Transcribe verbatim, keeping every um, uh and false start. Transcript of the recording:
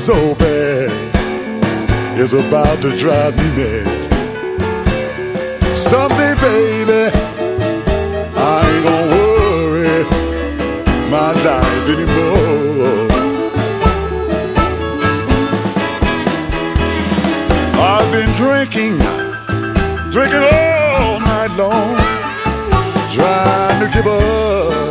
so bad, it's about to drive me mad. Someday, baby, I ain't gonna worry my life anymore. I've been drinking, drinking all night long, trying to give up